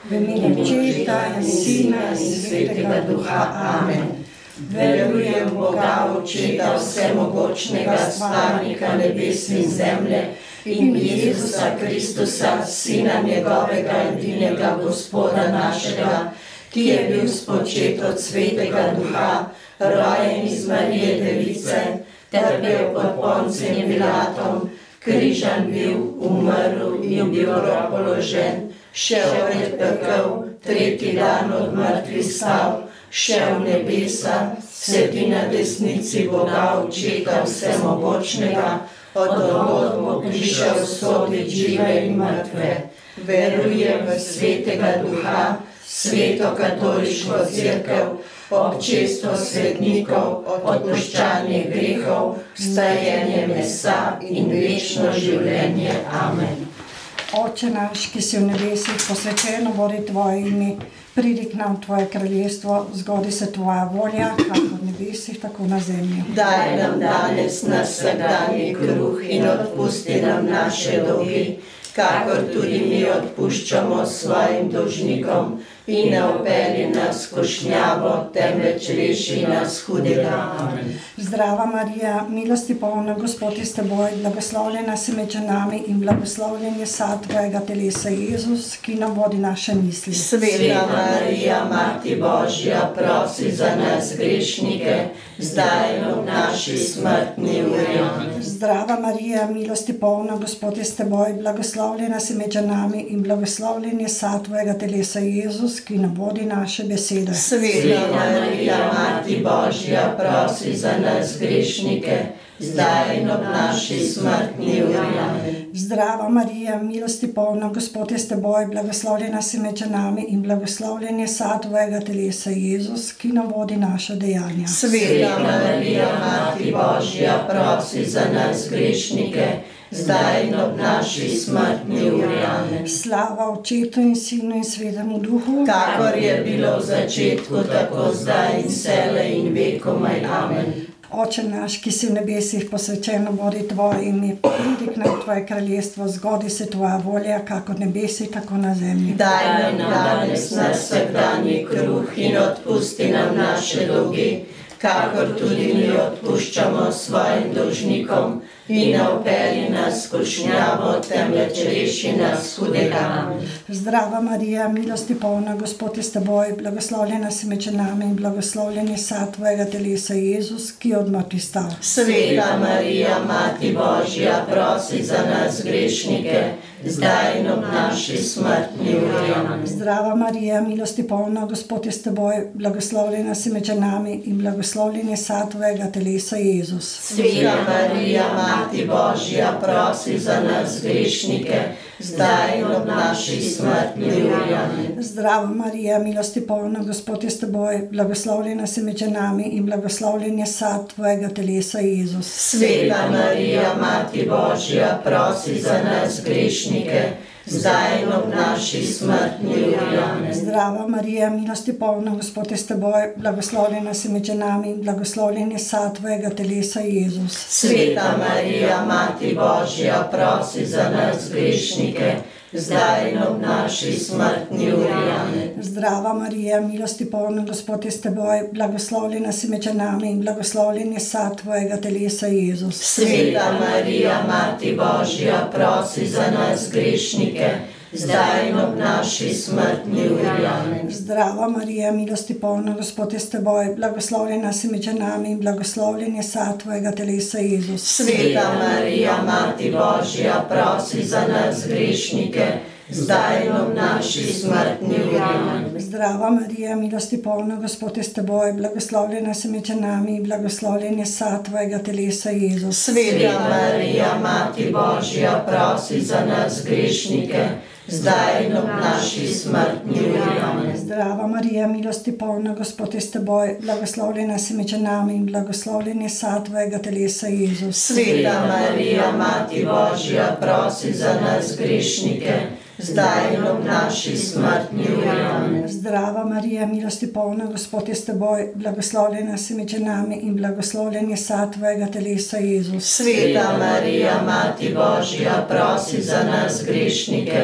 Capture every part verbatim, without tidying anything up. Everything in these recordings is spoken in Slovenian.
v imenu Očeta in Sina in Svetega Duha. Amen. Verujem v Boga, Očeta vsemogočnega, stvarnika nebes in zemlje, in Jezusa Kristusa, Sina njegovega edinega Gospoda našega, ki je bil spočet od Svetega Duha, rojen iz Marije Device, trpel pod Poncijem Pilatom, križan bil, umrl in bil položen, šel pred pekel, tretji dan od mrtvih stal, šel v nebesa, sedi na desnici Boga Očeta vsemogočnega, od kod bo prišel soditi žive in mrtve. Verujem v Svetega Duha, Sveto katoliško cerkev, občestvo svetnikov, odpuščanje grehov, vstajenje mesa in večno življenje. Amen. Oče naš, ki si v nebesih, posvečeno bodi tvoje ime, pridi k nam tvoje kraljestvo, zgodi se tvoja volja, kako v nebesih, tako na zemlji. Daj nam danes naš vsakdanji kruh in odpusti nam naše dolgi, kakor tudi mi odpuščamo svojim dolžnikom, in ne vpelji nas v skušnjavo, temveč reši nas hudega. Amen. Zdrava Marija, milosti polna, Gospod je s teboj, blagoslovljena si med ženami in blagoslovljen je sad tvojega telesa, Jezus, ki nam vodi naše misli. Sveta Marija, Mati Božja, prosi za nas grešnike, zdaj in v naši smrtni uri. Amen. Zdrava Marija, milosti polna, Gospod je s teboj, blagoslovljena si med ženami in blagoslovljen je sad tvojega telesa, Jezus, ki nam vodi naše besede. Sveta Marija, Mati Božja, prosi za nas grešnike, zdaj in ob naši smrtni uri. Amen. Zdrava Marija, milosti polna, Gospod je s teboj, blagoslovljena si med ženami in blagoslovljen je sad tvojega telesa, Jezus, ki nam vodi naše dejanja. Sveta Marija, Mati Božja, prosi za nas grešnike, zdaj in ob naši smrtni uri. Amen. Slava Očetu in Sinu in Svetemu Duhu, kakor je bilo v začetku, tako zdaj in vselej in vekomaj. Amen. Oče naš, ki si v nebesih, posvečeno bodi tvoje ime, pridi k nam tvoje kraljestvo, zgodi se tvoja volja, kako v nebesih, tako na zemlji. Daj nam danes naš vsakdanji kruh in odpusti nam naše dolgi, kakor tudi mi odpuščamo svojim dolžnikom, in ne vpelji nas v skušnjavo, temveč reši nas hudega. Zdrava Marija, milosti polna, Gospod je s teboj, blagoslovljena si med ženami in blagoslovljen je sad tvojega telesa, Jezus, ki je od mrtvih vstal. Sveta Marija, Mati Božja, prosi za nas grešnike, zdaj in ob naši smrtni uri. Amen. Zdrava Marija, milosti polna, Gospod je s teboj, blagoslovljena si med ženami in blagoslovljen je sad tvojega telesa, Jezus. Sveta Marija, Mati Božja, prosi za nas grešnike, zdaj in ob naši smrtni uri. Amen. Zdrava Marija, milosti polna, Gospod je s teboj, blagoslovljena si med ženami in blagoslovljen je sad tvojega telesa, Jezus. Sveta Marija, Mati Božja, prosi za nas grešnike, zdaj in ob naši smrtni uri. Amen. Zdrava Marija, milosti polna, Gospod je s teboj, blagoslovljena si med ženami in blagoslovljen je sad tvojega telesa, Jezus. Sveta Marija, Mati Božja, prosi za nas grešnike, zdaj in ob naši smrtni uri. Amen. Zdrava Marija, milosti polna, Gospod je s teboj, blagoslovljena si med ženami in blagoslovljen je sad tvojega telesa, Jezus. Sveta Marija, Mati Božja, prosi za nas grešnike, zdaj in ob naši smrtni uri. Amen. Zdrava Marija, milosti polna, Gospod je s teboj, blagoslovljena si med ženami in blagoslovljen je sad tvojega telesa, Jezus. Sveta Marija, Mati Božja, prosi za nas grešnike, zdaj in ob naši smrtni uri. Amen. Zdrava Marija, milosti polna, Gospod je s teboj, blagoslovljena si med ženami in blagoslovljen je sad tvojega telesa, Jezus. Sveta Marija, Mati Božja, prosi za nas grešnike, zdaj in ob naši smrtni uri. Amen. Zdrava Marija, milosti polna, Gospod je s teboj, blagoslovljena si med ženami in blagoslovljen je sad tvojega telesa, Jezus. Sveta Marija, Mati Božja, prosi za nas grešnike, zdaj in ob naši smrtni uri. Amen. Zdrava Marija, milosti polna, Gospod je s teboj, blagoslovljena si med ženami in blagoslovljen je sad tvojega telesa, Jezus. Sveta Marija, Mati Božja, prosi za nas grešnike,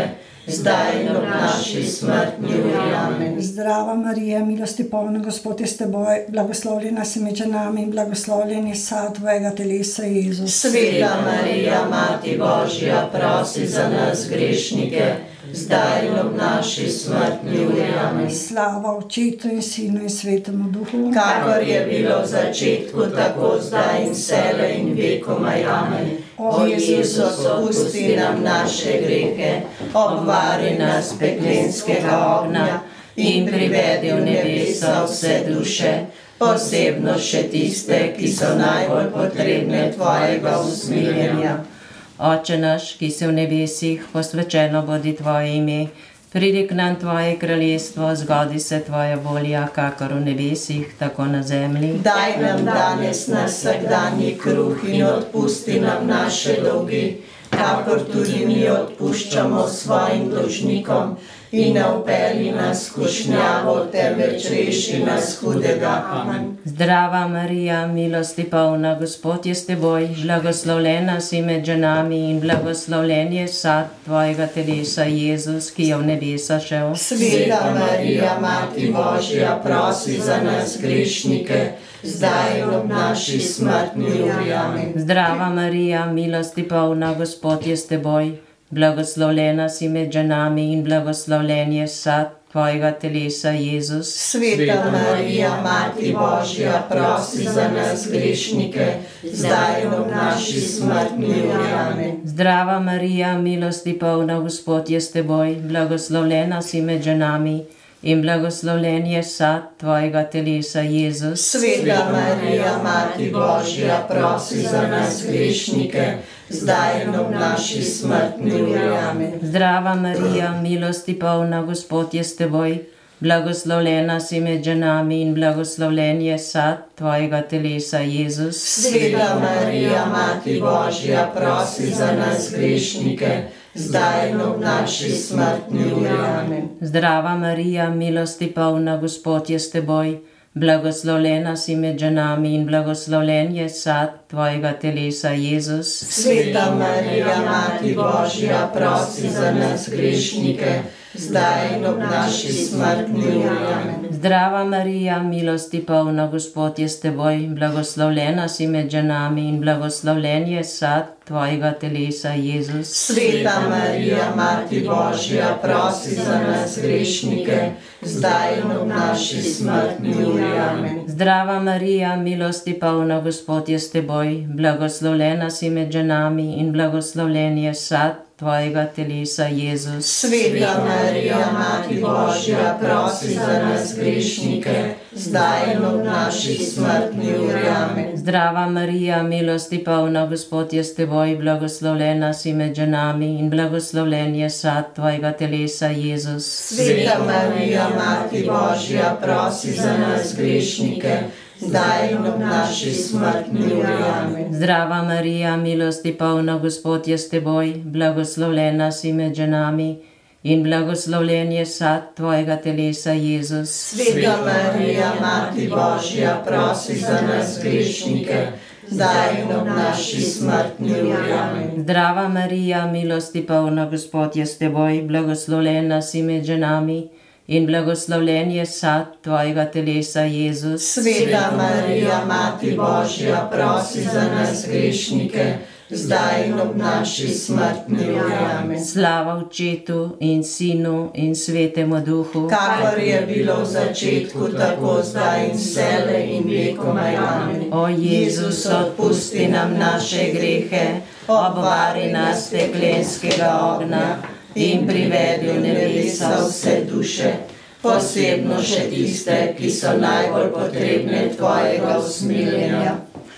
zdaj in ob naši smrtni uri. Amen. Zdrava Marija, milosti polna, Gospod je s teboj, blagoslovljena si med ženami in blagoslovljen je sad tvojega telesa, Jezus. Sveta Marija, Mati Božja, prosi za nas grešnike, zdaj in ob naši smrtni uri. Amen. Slava Očetu in Sinu in Svetemu Duhu, kakor je bilo v začetku, tako zdaj in vselej in vekomaj. Amen. O Jezus, odpusti nam naše grehe, obvari nas peklenskega ognja in privedi v nebesa vse duše, posebno še tiste, ki so najbolj potrebne tvojega usmiljenja. Oče naš, ki si v nebesih, posvečeno bodi tvoje ime, pridi k nam tvoje kraljestvo, zgodi se tvoja volja, kakor v nebesih, tako na zemlji. Daj nam danes naš vsakdanji kruh in odpusti nam naše dolgi, kakor tudi mi odpuščamo svojim dolžnikom, in ne vpelji nas v skušnjavo, temveč reši nas hudega. Amen. Zdrava Marija, milosti polna, Gospod je s teboj, blagoslovljena si med ženami in blagoslovljen je sad tvojega telesa, Jezus, ki je v nebesa šel. Sveta Marija, Mati Božja, prosi za nas grešnike, zdaj in ob naši smrtni uri. Amen. Zdrava Marija, milosti polna, Gospod je s teboj, blagoslovljena si med ženami in blagoslovljen je sad tvojega telesa, Jezus. Sveta Marija, Mati Božja, prosi za nas grešnike, zdaj in ob naši smrtni uri. Amen. Zdrava Marija, milosti polna, Gospod je s teboj, blagoslovljena si med ženami in blagoslovljen je sad tvojega telesa, Jezus. Sveta Marija, Mati Božja, prosi za nas grešnike, zdaj in ob naši smrtni uri. Amen. Zdrava Marija, milosti polna, Gospod je s teboj, blagoslovljena si med ženami in blagoslovljen je sad tvojega telesa, Jezus. Sveta Marija, Mati Božja, prosi za nas grešnike, zdaj in ob naši smrtni uri. Amen. Zdrava Marija, milosti polna, Gospod je s teboj, blagoslovljena si med ženami in blagoslovljen je sad tvojega telesa, Jezus. Sveta Marija, Mati Božja, prosi za nas grešnike, zdaj in ob naši smrtni uri. Amen. Zdrava Marija, milosti polna, Gospod je s teboj, blagoslovljena si med ženami in blagoslovljen je sad tvojega telesa, Jezus. Sveta Marija, Mati Božja, prosi za nas grešnike, zdaj in ob naši smrtni uri. Amen. Zdrava Marija, milosti polna, Gospod je s teboj, blagoslovljena si med ženami in blagoslovljen je sad tvojega telesa, Jezus. Sveta Marija, Mati Božja, prosi za nas grešnike, zdaj in ob naši smrtni uri. Amen. Zdrava Marija, milosti polna, Gospod je s teboj, blagoslovljena si med ženami in blagoslovljen je sad tvojega telesa, Jezus. Sveta Marija, Mati Božja, prosi za nas grešnike, zdaj in ob naši smrtni uri. Amen. Zdrava Marija, milosti polna, Gospod je s teboj, blagoslovljena si med ženami in blagoslovljen je sad tvojega telesa, Jezus. Sveta Marija, Mati Božja, prosi za nas grešnike, zdaj in ob naši smrtni uri. Amen. Zdrava Marija, milosti polna, Gospod je s teboj, blagoslovljena si med ženami in blagoslovljen je sad tvojega telesa, Jezus. Sveta Marija, Mati Božja, prosi za nas grešnike, zdaj in ob naši smrtni uri. Amen. Slava Očetu in Sinu in Svetemu Duhu, kakor je bilo v začetku, tako zdaj in vselej in vekomaj. Amen. O Jezus, odpusti nam naše grehe, obvari nas peklenskega ognja in privedi v nebesa vse duše, posebno še tiste, ki so najbolj potrebne tvojega usmiljenja.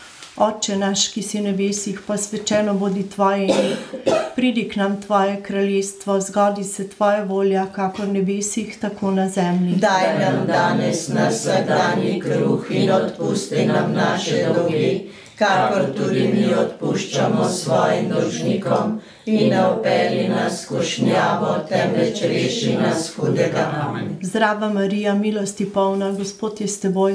Oče naš, ki si v nebesih, posvečeno bodi tvoje ime, pridi k nam tvoje kraljestvo, zgodi se tvoja volja, kakor v nebesih, tako na zemlji. Daj nam danes naš vsakdanji kruh in odpusti nam naše dolgi, kakor tudi mi odpuščamo svojim dolžnikom, in ne vpelji nas v skušnjavo, temveč reši nas hudega. Amen. Zdrava Marija, milosti polna, Gospod je s teboj,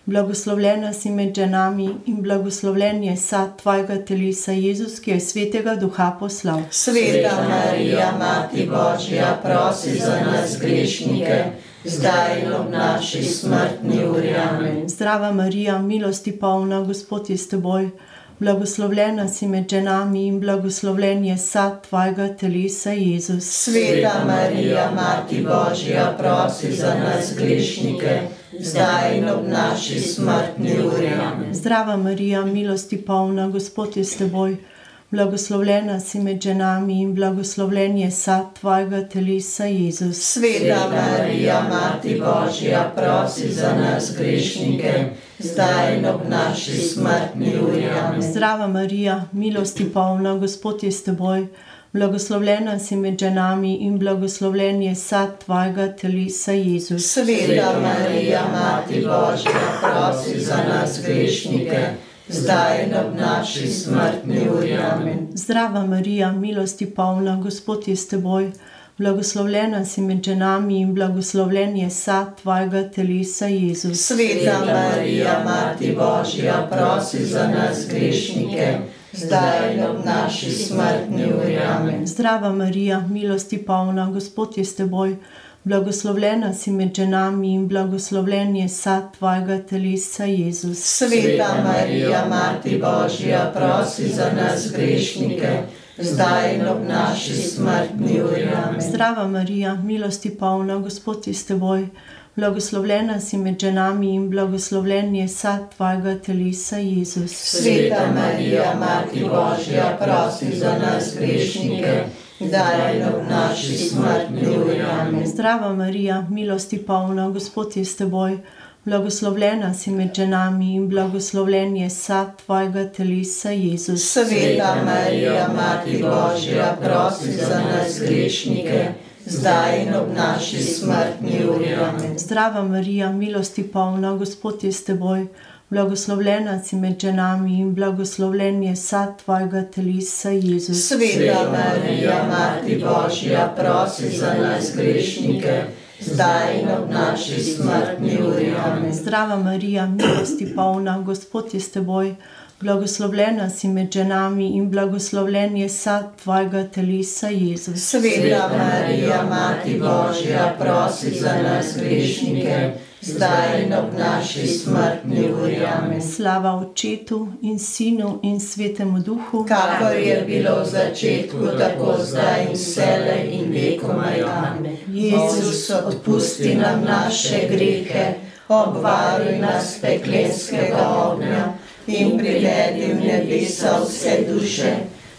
blagoslovljena si med ženami in blagoslovljen je sad tvojega telesa, Jezus, ki je svetega duha poslal. Sveta Marija, Mati Božja, prosi za nas grešnike, zdaj in ob naši smrtni uri. Amen. Zdrava Marija, milosti polna, Gospod je s teboj, blagoslovljena si med ženami in blagoslovljen je sad tvojega telesa, Jezus. Sveta Marija, Mati Božja, prosi za nas grešnike, zdaj in ob naši smrtni uri. Amen. Zdrava Marija, milosti polna, Gospod je s teboj, blagoslovljena si med ženami in blagoslovljen je sad tvojega telesa, Jezus. Sveta Marija, Mati Božja, prosi za nas grešnike, zdaj in ob naši smrtni uri. Amen. Zdrava Marija, milosti polna, Gospod je s teboj, blagoslovljena si med ženami in blagoslovljen je sad tvojega telesa, Jezus. Sveta Marija, Mati Božja, prosi za nas grešnike, zdaj in ob naši smrtni uri. Amen. Zdrava Marija, milosti polna, Gospod je s teboj, blagoslovljena si med ženami in blagoslovljen je sad tvojega telesa, Jezus. Sveta Marija, Mati Božja, prosi za nas grešnike, zdaj in ob naši smrtni uri. Amen. Zdrava Marija, milosti polna, Gospod je s teboj, blagoslovljena si med ženami in blagoslovljen je sad tvojega telesa, Jezus. Sveta Marija, Mati Božja, prosi za nas grešnike, zdaj in ob naši smrtni uri. Amen. Zdrava Marija, milosti polna, Gospod je s teboj, blagoslovljena si med ženami in blagoslovljen je sad tvojega telesa, Jezus. Sveta Marija, Mati Božja, prosi za nas grešnike, zdaj in ob naši smrtni uri. Amen. Zdrava Marija, milosti polna, Gospod je s teboj, blagoslovljena si med ženami in blagoslovljen je sad tvojega telesa, Jezus. Sveta Marija, Mati Božja, prosi za nas grešnike, zdaj in ob naši smrtni uri. Amen. Zdrava Marija, milosti polna, Gospod je s teboj, blagoslovljena si med ženami in blagoslovljen je sad tvojega telesa, Jezus. Sveta Marija, Mati Božja, prosi za nas grešnike, zdaj in ob naši smrtni uri. Amen. Zdrava Marija, milosti polna, Gospod je s teboj, blagoslovljena si med ženami in blagoslovljen je sad tvojega telesa, Jezus. Sveta Marija, Mati Božja, prosi za nas grešnike, zdaj in ob naši smrtni uri. Amen. Slava Očetu in Sinu in Svetemu Duhu, kakor je bilo v začetku, tako zdaj in vselej in vekomaj. Amen. Jezus, odpusti nam naše grehe, obvaruj nas peklenskega ognja in privedi v nebesa vse duše,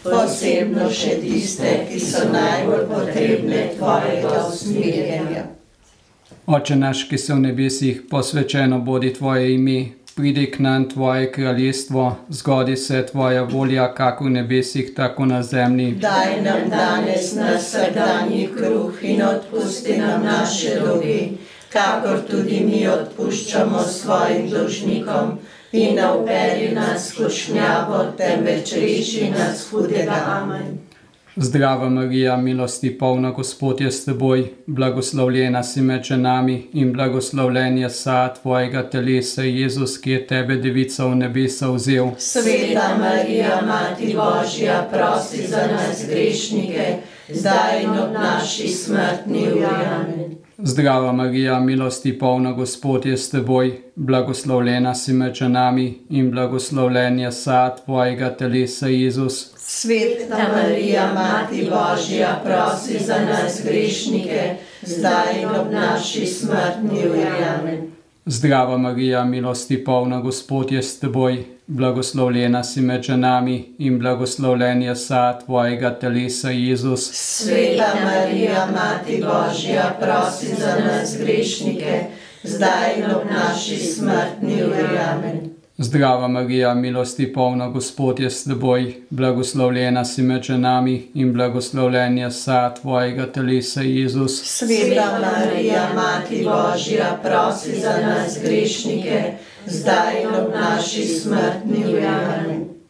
posebno še tiste, ki so najbolj potrebne tvojega usmiljenja. Oče naš, ki si v nebesih, posvečeno bodi tvoje ime, pridi k nam tvoje kraljestvo, zgodi se tvoja volja, kako v nebesih, tako na zemlji. Daj nam danes naš vsakdanji kruh in odpusti nam naše dolge, kakor tudi mi odpuščamo svojim dolžnikom, in ne vpelji nas v skušnjavo, temveč reši nas hudega. Amen. Zdrava Marija, milosti polna, Gospod je s teboj, blagoslovljena si med ženami in blagoslovljen je sad tvojega telesa, Jezus, ki je tebe, devica, v nebesa vzel. Sveta Marija, Mati Božja, prosi za nas grešnike, zdaj in ob naši smrtni uri. Amen. Zdrava Marija, milosti polna, Gospod je s teboj, blagoslovljena si med ženami in blagoslovljen je sad tvojega telesa, Jezus. Sveta Marija, Mati Božja, prosi za nas grešnike, zdaj in ob naši smrtni uri. Amen. Zdrava Marija, milosti polna, Gospod je s teboj, blagoslovljena si med ženami in blagoslovljen je sad tvojega telesa, Jezus. Sveta Marija, Mati Božja, prosi za nas grešnike, zdaj in ob naši smrtni uri. Amen. Zdrava Marija, milosti polna, Gospod je s teboj, blagoslovljena si med ženami in blagoslovljen je sad tvojega telesa, Jezus. Sveta Marija, Mati Božja, prosi za nas grešnike, zdaj in ob naši smrtni uri. Amen.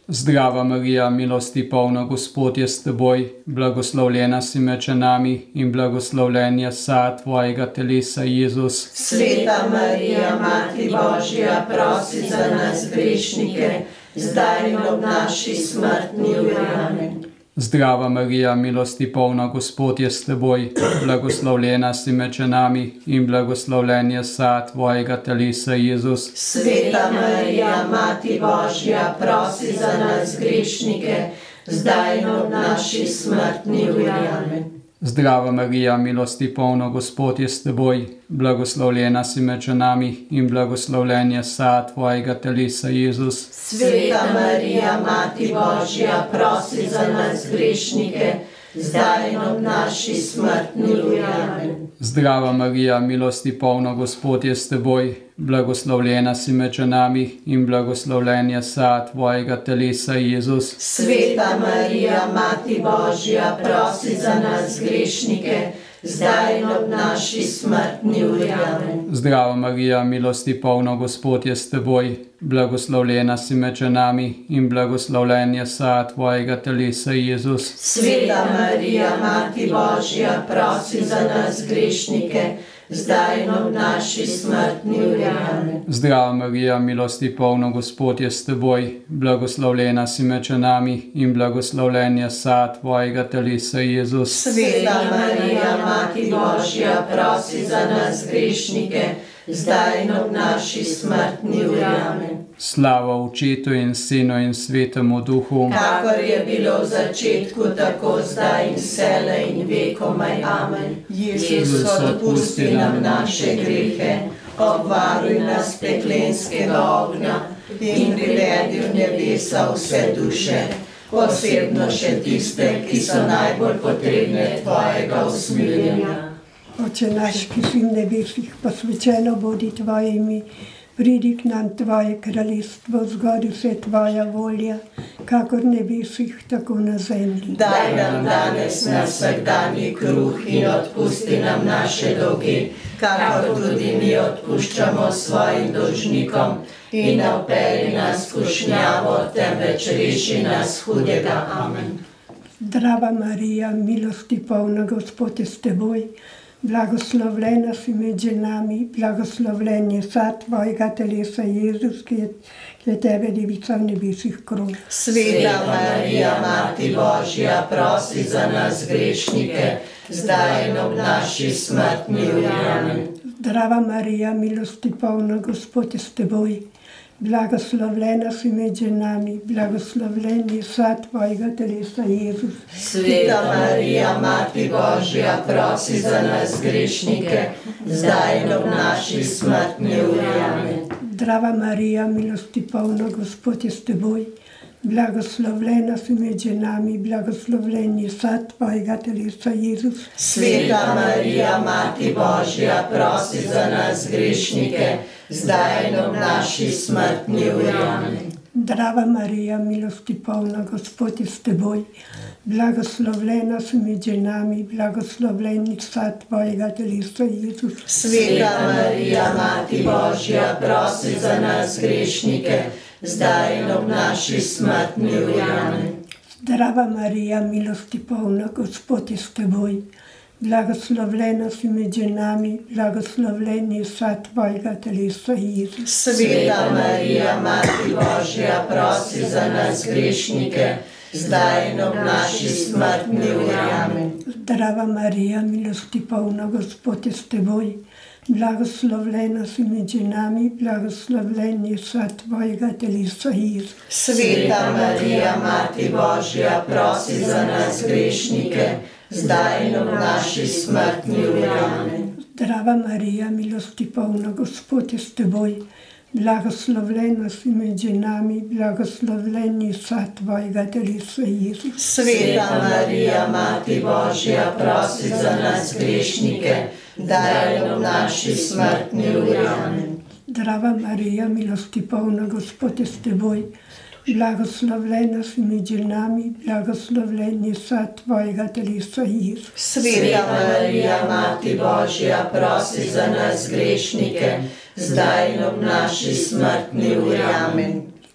Zdrava Marija, milosti polna, Gospod je s teboj, blagoslovljena si med ženami in blagoslovljen je sad tvojega telesa, Jezus. Sveta Marija, Mati Božja, prosi za nas grešnike, zdaj in ob naši smrtni uri. Amen. Zdrava Marija, milosti polna, Gospod je s teboj, blagoslovljena si med ženami in blagoslovljen je sad tvojega telesa, Jezus. Sveta Marija, Mati Božja, prosi za nas grešnike, zdaj in ob naši smrtni uri. Amen. Zdrava Marija, milosti polna, Gospod je s teboj, blagoslovljena si med ženami in blagoslovljen je sad tvojega telesa, Jezus. Sveta Marija, Mati Božja, prosi za nas grešnike, zdaj in ob naši smrtni uri. Amen. Zdrava Marija, milosti polna, Gospod je s teboj, blagoslovljena si med ženami in blagoslovljen je sad tvojega telesa, Jezus. Sveta Marija, Mati Božja, prosi za nas grešnike, zdaj in ob naši smrtni uri. Amen. Zdrava Marija, milosti polna, Gospod je s teboj, blagoslovljena si med ženami in blagoslovljen je sad tvojega telesa, Jezus. Sveta Marija, Mati Božja, prosi za nas grešnike, zdaj in ob naši smrtni uri. Amen. Zdrava Marija, milosti polna, Gospod je s teboj, blagoslovljena si med ženami in blagoslovljen je sad tvojega telesa, Jezus. Sveta Marija, Mati Božja, prosi za nas grešnike, zdaj in ob naši smrtni uri. Amen. Slava Očetu in Sinu in Svetemu Duhu, kakor je bilo v začetku, tako zdaj in vselej in vekomaj. Amen. Jezus, odpusti nam naše grehe, obvaruj nas peklenskega ognja in privedi v nebesa vse duše, posebno še tiste, ki so najbolj potrebne tvojega usmiljenja. Oče naš, ki si v nebesih, posvečeno bodi tvoje ime, pridi k nam tvoje kraljestvo, zgodi se tvoja volja, kakor v nebesih, tako na zemlji. Daj nam danes naš vsakdanji kruh in odpusti nam naše dolge, kakor tudi mi odpuščamo svojim dolžnikom, in ne vpelji nas v skušnjavo, temveč reši nas hudega. Amen. Zdrava Marija, milosti polna, Gospod je s teboj, blagoslovljena si med ženami, blagoslovljen je sad tvojega telesa, Jezus, ki je, ki je tebe devica v nebesih krov. Sveta Marija, Mati Božja, prosi za nas grešnike, zdaj in ob naši smrtni uri. Amen. Zdrava Marija, milosti polna, Gospod je s teboj, blagoslovljena si med ženami, blagoslovljen je sad tvojega telesa, Jezus. Sveta Marija, Mati Božja, prosi za nas grešnike, zdaj in ob naši smrtni uri. Amen. Zdrava Marija, milosti polna, Gospod je s teboj, blagoslovljena si med ženami, blagoslovljen je sad tvojega telesa, Jezus. Sveta Marija, Mati Božja, prosi za nas grešnike, zdaj in ob naši smrtni uri. Amen. Zdrava Marija, milosti polna, Gospod je s teboj, blagoslovljena si med ženami, blagoslovljen je sad tvojega telesa, Jezus. Sveta Marija, Mati Božja, prosi za nas grešnike, zdaj in ob naši smrtni uri. Amen. Zdrava Marija, milosti polna, Gospod je s teboj, blagoslovljena si med ženami, blagoslovljen je sad tvojega telesa, Jezus. Sveta Marija, Mati Božja, prosi za nas grešnike, zdaj in ob naši smrtni uri. Amen. Zdrava Marija, milosti polna, Gospod je s teboj, blagoslovljena si med ženami, blagoslovljen je sad tvojega telesa, Jezus. Sveta Marija, Mati Božja, prosi za nas grešnike, zdaj in ob naši smrtni uri. Amen. Zdrava Marija, milosti polna, Gospod je s teboj, blagoslovljena si med ženami, blagoslovljen je sad tvojega telesa, Jezus. Sveta Marija, Mati Božja, prosi za nas grešnike, zdaj in ob naši smrtni uri. Amen. Zdrava Marija, milosti polna, Gospod je s teboj, blagoslovljena si med ženami, blagoslovljen je sad tvojega telesa, Jezus. Sveta Marija, Mati Božja, prosi za nas grešnike, zdaj in ob naši smrtni uri. Amen.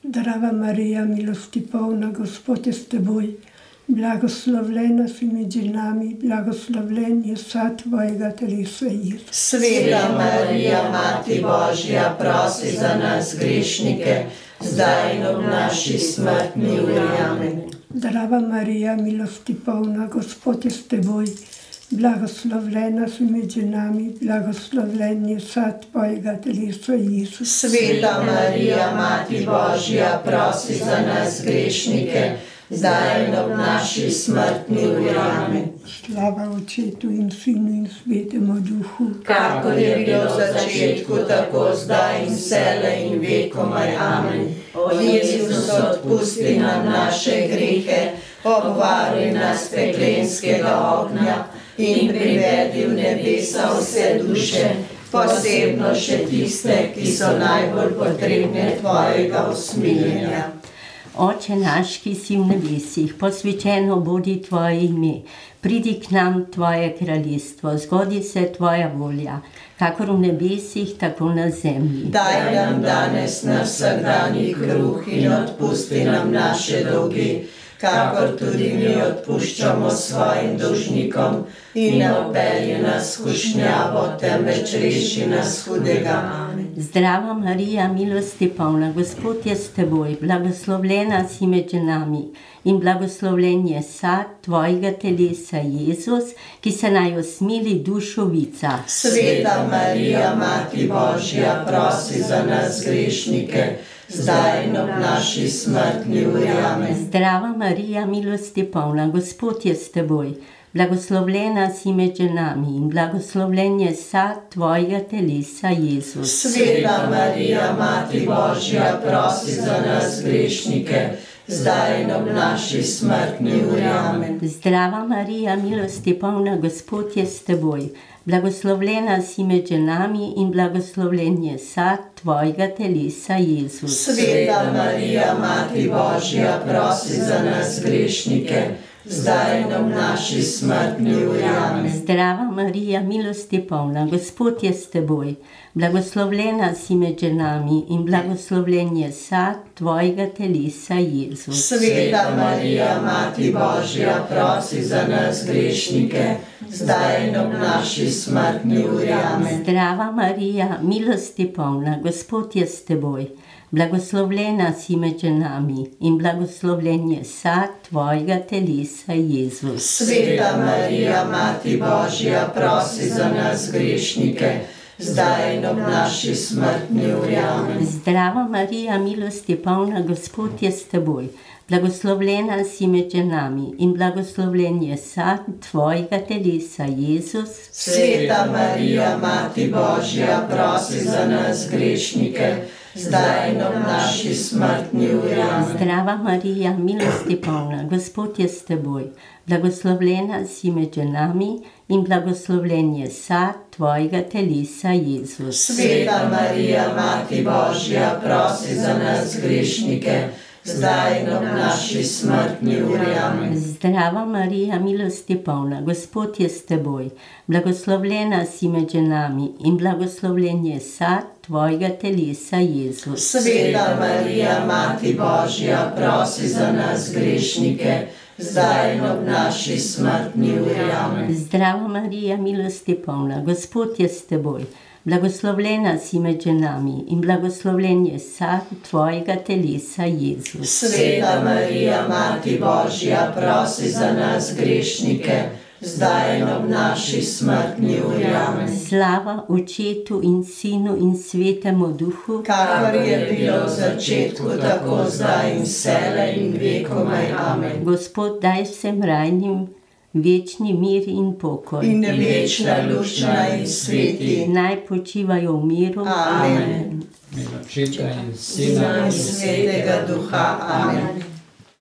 Zdrava Marija, milosti polna, Gospod je s teboj. Blagoslovljena si med ženami, blagoslovljen je sad tvojega telesa, Jezus. Sveta Marija, Mati Božja, prosi za nas grešnike, zdaj in ob naši smrtni uri. Amen. Zdrava Marija, milosti polna, Gospod je s teboj. Blagoslovljena si med ženami, blagoslovljen je sad tvojega telesa, Jezus. Sveta Marija, Mati Božja, prosi za nas grešnike, zdaj in ob naši smrtni uri. Amen. Slava Očetu in Sinu in Svetemu Duhu, kakor je bilo v začetku, tako zdaj in vselej in vekomaj. Amen. O Jezus, odpusti nam naše grehe, obvaruj nas peklenskega ognja in privedi v nebesa vse duše, posebno še tiste, ki so najbolj potrebne tvojega usmiljenja. Oče naš, ki si v nebesih, posvečeno bodi tvoje ime. Pridi k nam tvoje kraljestvo, zgodi se tvoja volja, kakor v nebesih, tako na zemlji. Daj nam danes naš vsakdanji kruh in odpusti nam naše dolge, kakor tudi mi odpuščamo svojim dolžnikom, in ne vpelji nas v skušnjavo, temveč reši nas hudega. Amen. Zdrava Marija, milosti polna, Gospod je s teboj, blagoslovljena si med ženami in blagoslovljen je sad tvojega telesa, Jezus, ki se naj osmili dušovica. Sveta Marija, Mati Božja, prosi za nas grešnike, zdaj in ob naši smrtni uri. Amen. Zdrava Marija, milosti polna, Gospod je s teboj, blagoslovljena si med ženami in blagoslovljen je sad tvojega telesa, Jezus. Sveta Marija, Mati Božja, prosi za nas grešnike, zdaj in ob naši smrtni uri. Amen. Zdrava Marija, milosti polna, Gospod je s teboj, blagoslovljena si med ženami in blagoslovljen je sad tvojega telesa, Jezus. Sveta Marija, Mati Božja, prosi za nas grešnike, zdaj in ob naši smrtni uri. Amen. Zdrava Marija, milosti polna, Gospod je s teboj, blagoslovljena si med ženami in blagoslovljen je sad tvojega telesa, Jezus. Sveta Marija, Mati Božja, prosi za nas grešnike, zdaj in ob naši smrtni uri. Amen. Zdrava Marija, milosti polna, Gospod je s teboj, blagoslovljena si med ženami in blagoslovljen je sad tvojega telesa, Jezus. Sveta Marija, Mati Božja, prosi za nas grešnike, zdaj in ob naši smrtni uri. Amen. Zdrava Marija, milosti polna, Gospod je s teboj, blagoslovljena si med ženami in blagoslovljen je sad tvojega telesa, Jezus. Sveta Marija, Mati Božja, prosi za nas grešnike, zdaj in ob naši smrtni uri. Amen. Zdrava Marija, milosti polna, Gospod je s teboj, blagoslovljena si med ženami in blagoslovljen je sad tvojega telesa, Jezus. Sveta Marija, Mati Božja, prosi za nas grešnike, zdaj in ob naši smrtni uri. Amen. Zdrava Marija, milosti polna, Gospod je s teboj, blagoslovljena si med ženami in blagoslovljen je sad tvojega telesa, Jezus. Sveta Marija, Mati Božja, prosi za nas grešnike, zdaj in ob naši smrtni uri. Amen. Zdrava Marija, milosti polna, Gospod je s teboj, blagoslovljena si med ženami in blagoslovljen je sad tvojega telesa, Jezus. Sveta Marija, Mati Božja, prosi za nas grešnike, zdaj in ob naši smrtni uri. Amen. Slava Očetu in Sinu in Svetemu Duhu, kakor je bilo v začetku, tako zdaj in vselej in vekomaj. Amen. Gospod, daj vsem rajnim večni mir in pokoj. In večna lučna in sveti. Naj počivajo v miru. Amen. Očeta in Sina in Svetega Duha. Amen.